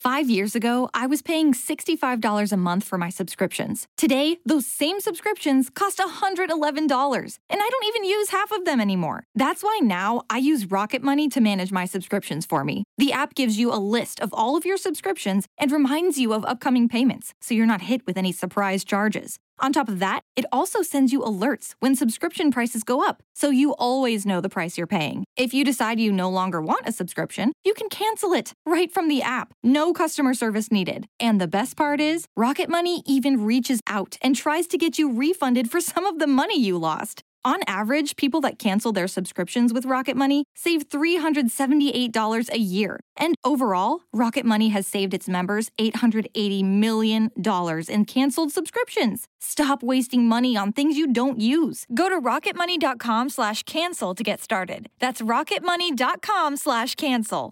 5 years ago, I was paying $65 a month for my subscriptions. Today, those same subscriptions cost $111, and I don't even use half of them anymore. That's why now I use Rocket Money to manage my subscriptions for me. The app gives you a list of all of your subscriptions and reminds you of upcoming payments, so you're not hit with any surprise charges. On top of that, it also sends you alerts when subscription prices go up, so you always know the price you're paying. If you decide you no longer want a subscription, you can cancel it right from the app. No customer service needed. And the best part is, Rocket Money even reaches out and tries to get you refunded for some of the money you lost. On average, people that cancel their subscriptions with Rocket Money save $378 a year. And overall, Rocket Money has saved its members $880 million in canceled subscriptions. Stop wasting money on things you don't use. Go to rocketmoney.com/cancel to get started. That's rocketmoney.com/cancel.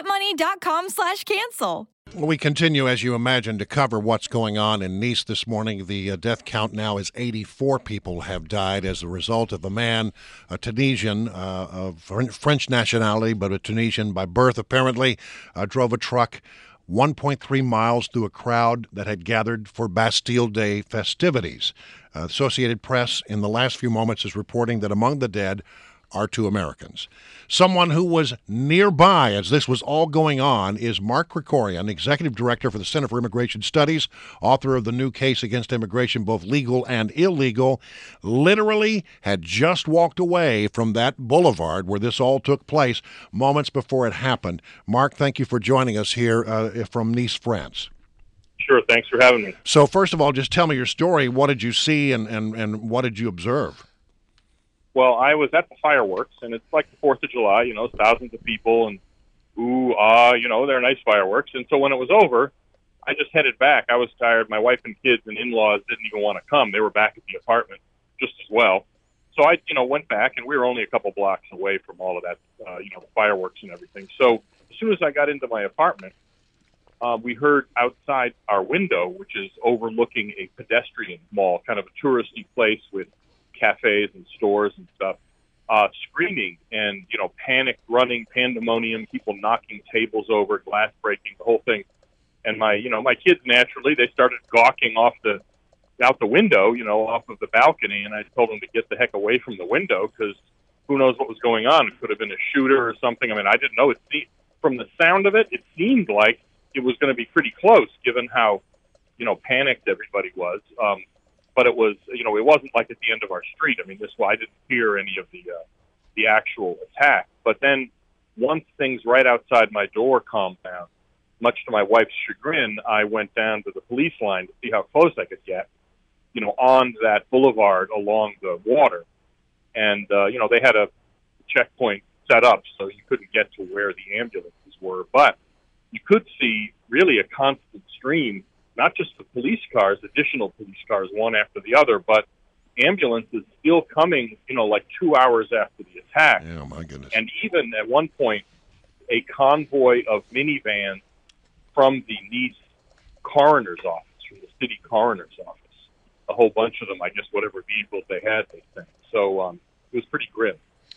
rocketmoney.com/cancel. We continue, as you imagine, to cover what's going on in Nice this morning. The death count now is 84 people have died as a result of a man, a Tunisian of French nationality, but a Tunisian by birth, apparently, drove a truck 1.3 miles through a crowd that had gathered for Bastille Day festivities. Associated Press, in the last few moments, is reporting that among the dead are 2 Americans. Someone who was nearby as this was all going on is Mark Krikorian, Executive Director for the Center for Immigration Studies, author of the new case against immigration, both legal and illegal. Literally had just walked away from that boulevard where this all took place moments before it happened. Mark, thank you for joining us here from Nice, France. Sure, thanks for having me. So first of all, just tell me your story. What did you see and what did you observe? Well, I was at the fireworks, and it's like the 4th of July, thousands of people, and they're nice fireworks. And so when it was over, I just headed back. I was tired. My wife and kids and in-laws didn't even want to come. They were back at the apartment just as well. So I, went back, and we were only a couple blocks away from all of that, the fireworks and everything. So as soon as I got into my apartment, we heard outside our window, which is overlooking a pedestrian mall, kind of a touristy place with cafes and stores and stuff, screaming and, panic, running, pandemonium, people knocking tables over, glass breaking, the whole thing. And my kids, naturally, they started gawking out the window, off of the balcony. And I told them to get the heck away from the window because who knows what was going on. It could have been a shooter or something. I mean, I didn't know. From the sound of it, it seemed like it was going to be pretty close given how, panicked everybody was. But it was, it wasn't like at the end of our street. I mean, I didn't hear any of the actual attack. But then once things right outside my door calmed down, much to my wife's chagrin, I went down to the police line to see how close I could get, on that boulevard along the water. And, they had a checkpoint set up so you couldn't get to where the ambulances were. But you could see really a constant stream, not just the police cars, additional police cars, one after the other, but ambulances still coming, like 2 hours after the attack. Oh, my goodness. And even at one point, a convoy of minivans from the Nice coroner's office, from the city coroner's office. A whole bunch of them, I guess, whatever vehicles they had, they sent. So it was pretty grim.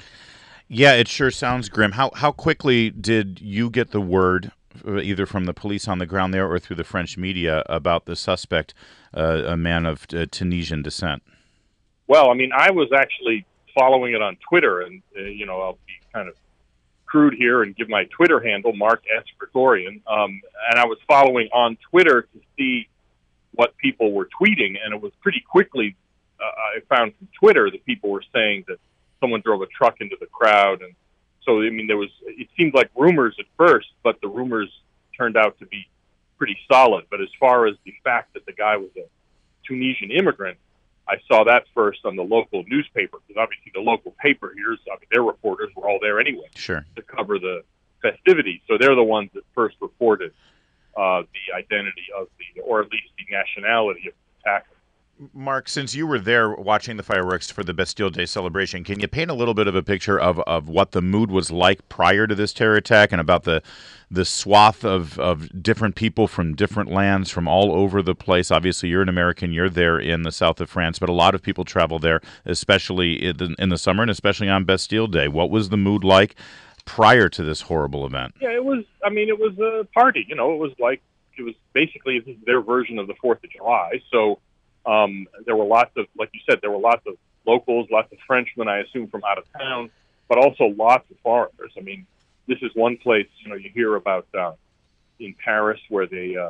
Yeah, it sure sounds grim. How quickly did you get the word, either from the police on the ground there or through the French media, about the suspect, a man of Tunisian descent? Well, I mean, I was actually following it on Twitter, and, I'll be kind of crude here and give my Twitter handle, Mark S. Krikorian, and I was following on Twitter to see what people were tweeting, and it was pretty quickly, I found from Twitter that people were saying that someone drove a truck into the crowd, and so, I mean, it seemed like rumors at first, but the rumors turned out to be pretty solid. But as far as the fact that the guy was a Tunisian immigrant, I saw that first on the local newspaper, because obviously the local paper here, their reporters were all there anyway, sure, to cover the festivities. So they're the ones that first reported the identity of or at least the nationality of the attacker. Mark, since you were there watching the fireworks for the Bastille Day celebration, can you paint a little bit of a picture of what the mood was like prior to this terror attack, and about the swath of different people from different lands from all over the place? Obviously, you're an American. You're there in the south of France, but a lot of people travel there, especially in the summer and especially on Bastille Day. What was the mood like prior to this horrible event. Yeah, it was a party. It was basically their version of the 4th of July. So there were lots of, like you said, locals, lots of Frenchmen, I assume, from out of town, but also lots of foreigners. I mean, this is one place, you hear about in Paris where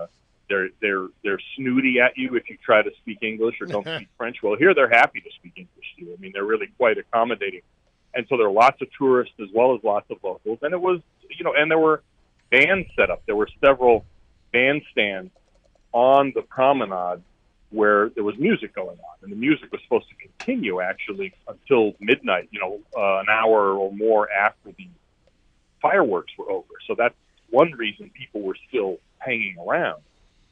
they're snooty at you if you try to speak English or don't speak French. Well, here they're happy to speak English to you. I mean, they're really quite accommodating. And so there are lots of tourists as well as lots of locals. And it was, and there were bands set up. There were several bandstands on the promenade where there was music going on. And the music was supposed to continue, actually, until midnight, an hour or more after the fireworks were over. So that's one reason people were still hanging around.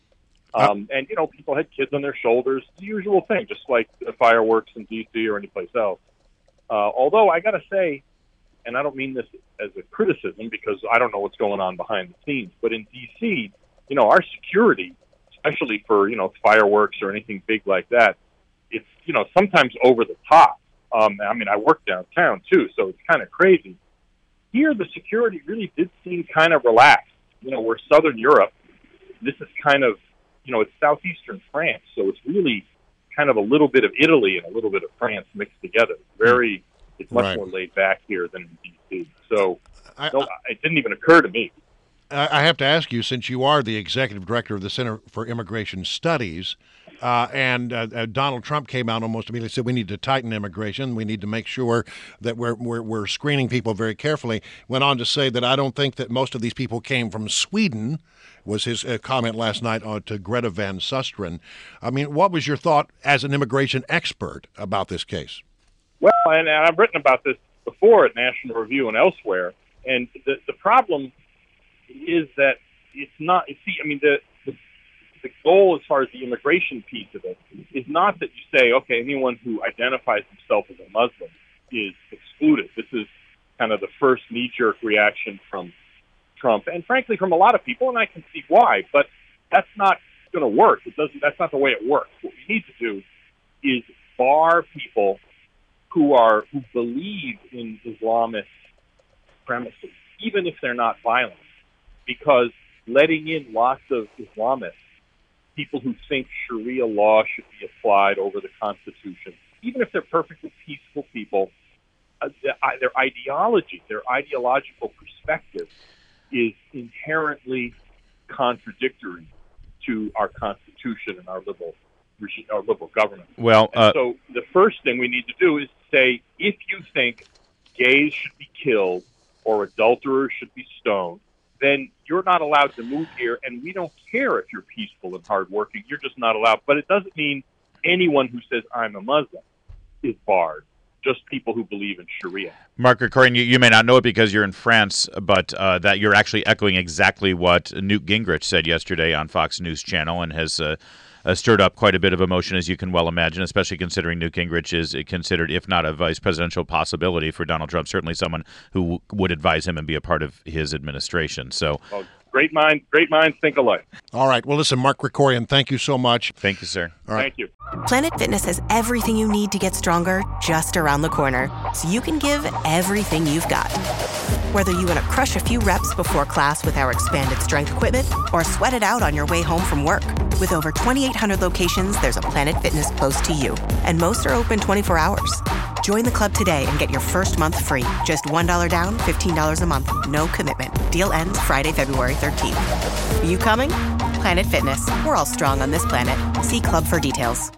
And, people had kids on their shoulders, the usual thing, just like the fireworks in D.C. or anyplace else. Although I got to say, and I don't mean this as a criticism because I don't know what's going on behind the scenes, but in D.C., our security, especially for, fireworks or anything big like that, it's, sometimes over the top. I work downtown too, so it's kind of crazy. Here, the security really did seem kind of relaxed. We're Southern Europe. This is kind of, it's southeastern France, so it's really kind of a little bit of Italy and a little bit of France mixed together. It's much more laid back here than in D.C. So it didn't even occur to me. I have to ask you, since you are the executive director of the Center for Immigration Studies, and Donald Trump came out almost immediately and said we need to tighten immigration. We need to make sure that we're screening people very carefully. Went on to say that I don't think that most of these people came from Sweden, was his comment last night to Greta Van Susteren. I mean, what was your thought as an immigration expert about this case? Well, and I've written about this before at National Review and elsewhere, and the problem is that it's not. The goal as far as the immigration piece of it is not that you say, okay, anyone who identifies himself as a Muslim is excluded. This is kind of the first knee-jerk reaction from Trump, and frankly from a lot of people, and I can see why. But that's not going to work. That's not the way it works. What we need to do is bar people who believe in Islamist premises, even if they're not violent, because letting in lots of Islamists, people who think Sharia law should be applied over the Constitution, even if they're perfectly peaceful people, their ideology, their ideological perspective is inherently contradictory to our Constitution and our liberal government. Well, so the first thing we need to do is say, if you think gays should be killed or adulterers should be stoned, then you're not allowed to move here, and we don't care if you're peaceful and hardworking. You're just not allowed. But it doesn't mean anyone who says, I'm a Muslim, is barred. Just people who believe in Sharia. Mark Krikorian, you may not know it because you're in France, but that you're actually echoing exactly what Newt Gingrich said yesterday on Fox News Channel, and has stirred up quite a bit of emotion, as you can well imagine, especially considering Newt Gingrich is considered, if not a vice presidential possibility for Donald Trump, certainly someone who would advise him and be a part of his administration. So, well, great minds think alike. All right. Well, listen, Mark Krikorian, thank you so much. Thank you, sir. All right. Thank you. Planet Fitness has everything you need to get stronger just around the corner, so you can give everything you've got. Whether you want to crush a few reps before class with our expanded strength equipment or sweat it out on your way home from work. With over 2,800 locations, there's a Planet Fitness close to you. And most are open 24 hours. Join the club today and get your first month free. Just $1 down, $15 a month. No commitment. Deal ends Friday, February 13th. Are you coming? Planet Fitness. We're all strong on this planet. See club for details.